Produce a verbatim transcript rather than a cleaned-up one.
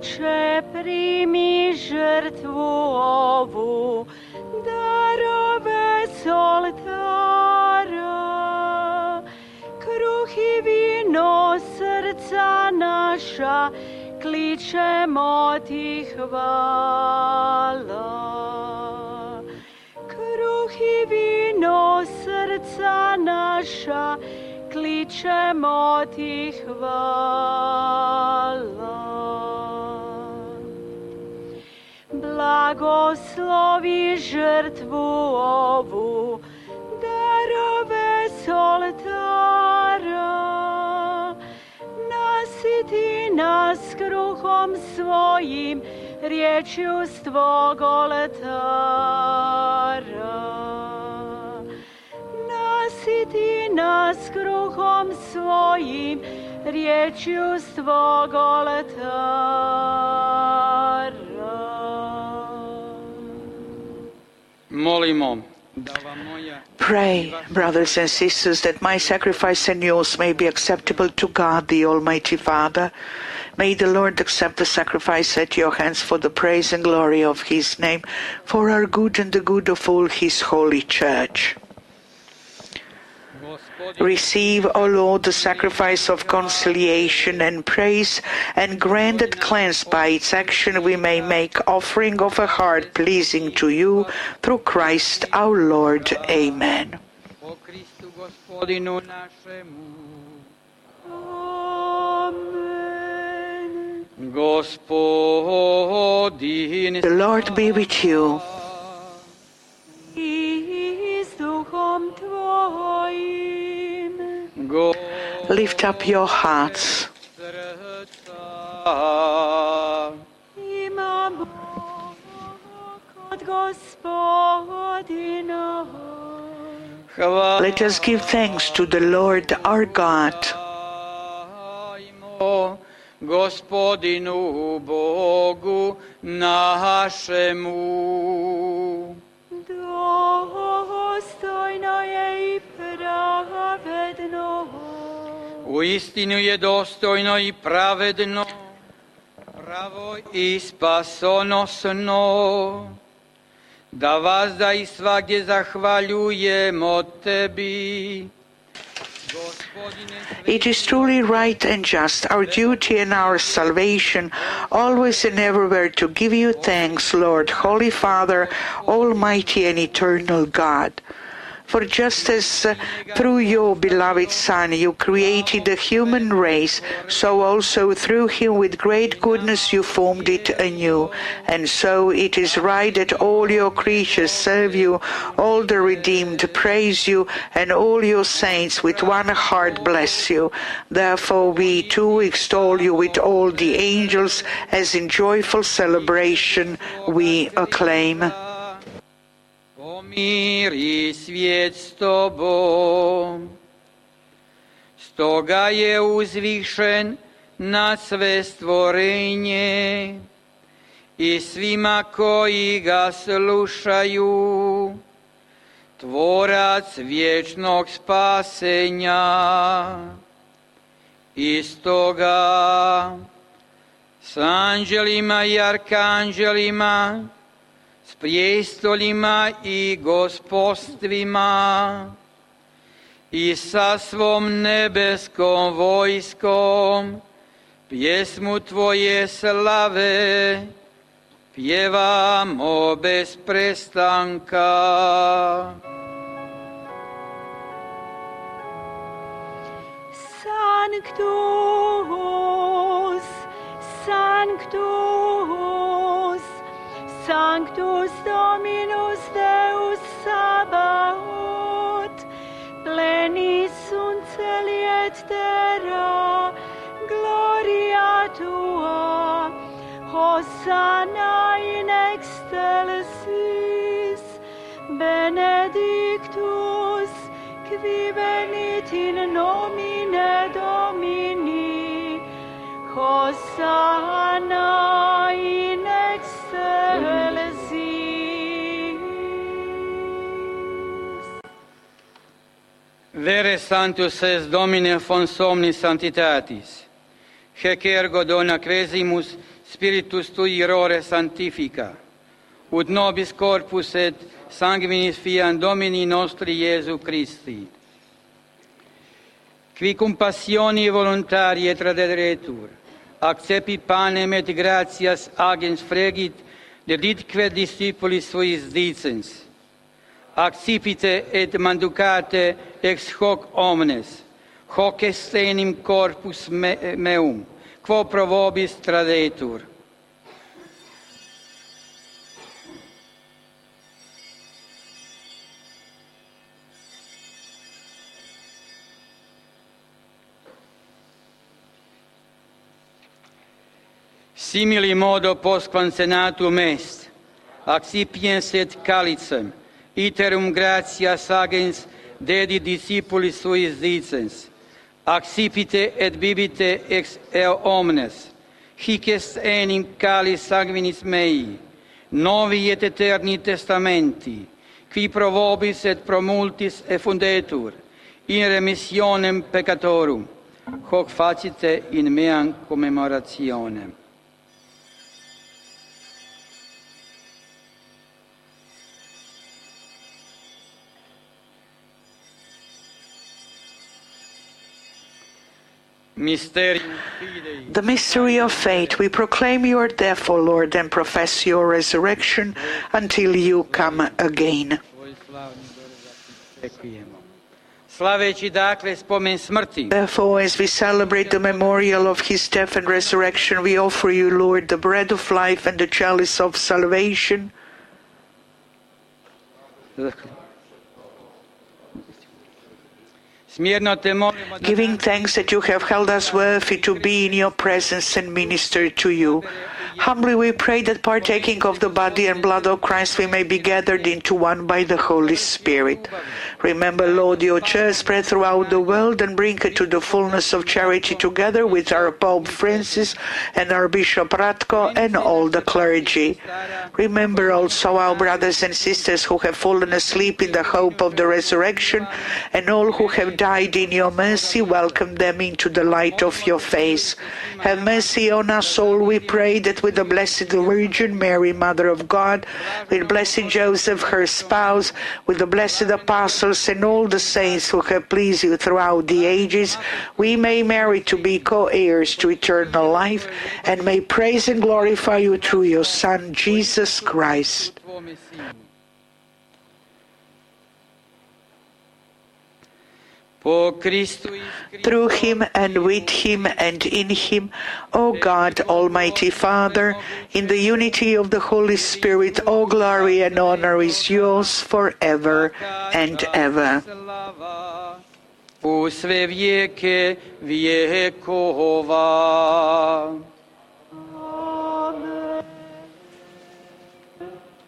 Oče, primi žrtvu ovu, darove s oltara, kruh i vino srca naša, kličemo ti hvala. Kruh i vino srca naša, kličemo ti hvala. Blagoslovi žrtvu ovu, darove s oltara, nasiti nas kruhom svojim, riječju s tvog oltara. Nasiti nas kruhom svojim, riječju s tvog oltara. Molimo. Pray, brothers and sisters, that my sacrifice and yours may be acceptable to God, the Almighty Father. May the Lord accept the sacrifice at your hands for the praise and glory of His name, for our good and the good of all His holy Church. Receive, O Lord, the sacrifice of conciliation and praise, and grant that cleansed by its action we may make offering of a heart pleasing to you, through Christ our Lord. Amen. Amen. The Lord be with you. Lift up your hearts. Let us give thanks to the Lord our God. Gospodinu Bogu našemu. Dostojno je i pravedno. Uistinu je dostojno i pravedno, pravo i spasonosno, da vazda i svagdje zahvaljujemo tebi. It is truly right and just, our duty and our salvation, always and everywhere to give you thanks, Lord, Holy Father, Almighty and Eternal God. For just as uh, through your beloved Son you created the human race, so also through him with great goodness you formed it anew. And so it is right that all your creatures serve you, all the redeemed praise you, and all your saints with one heart bless you. Therefore we too extol you with all the angels, as in joyful celebration we acclaim. Pomiri svijet s tobom, stoga je uzvišen na sve stvorenje i svima koji ga slušaju, tvorac vječnog spasenja. I stoga s anđelima i arkanđelima, s prijestoljima i gospodstvima i sa svom nebeskom vojskom pjesmu tvoje slave pjevamo bez prestanka. Sanctus, Sanctus, Sanctus Dominus Deus Sabaoth, pleni sunt celi et terra, gloria tua, Hosanna in excelsis, benedictus, qui venit in nomine Domini, Hosanna in excelsis. Vere Sanctus es Domine fons omnis sanctitatis, hec ergo dona cresimus Spiritus tui irore sanctifica, ut nobis corpus et sanguinis fiam Domini nostri Iesu Christi, qui cum passioni voluntarie tradederetur, accepi panem et gratias agens fregit, deditque discipulis suis dicens, accipite et manducate ex hoc omnes, hoc est enim corpus me meum, quo pro vobis tradetur. Simili modo postquam senatum est, accipiens et calicem, iterum gratias agens dedi discipulis suis dicens, accipite et bibite ex eo omnes, hic est enim calis sanguinis mei, novi et eterni testamenti, qui pro vobis et pro multis effundetur, in remissionem peccatorum, hoc facite in meam commemorationem. The mystery of faith. We proclaim your death, O Lord, and profess your resurrection until you come again. Therefore, as we celebrate the memorial of his death and resurrection, we offer you, Lord, the bread of life and the chalice of salvation. Giving thanks that you have held us worthy to be in your presence and minister to you. Humbly we pray that partaking of the body and blood of Christ we may be gathered into one by the Holy Spirit. Remember, Lord, your church spread throughout the world and bring it to the fullness of charity together with our Pope Francis and our Bishop Ratko and all the clergy. Remember also our brothers and sisters who have fallen asleep in the hope of the resurrection, and all who have died in your mercy. Welcome them into the light of your face. Have mercy on us all, we pray, that with the Blessed Virgin Mary, Mother of God, with Blessed Joseph, her spouse, with the blessed apostles and all the saints who have pleased you throughout the ages, we may merit to be co-heirs to eternal life, and may praise and glorify you through your Son, Jesus Christ. Through him and with him and in him, O God, Almighty Father, in the unity of the Holy Spirit, all glory and honor is yours forever and ever. Us ve viece viecova.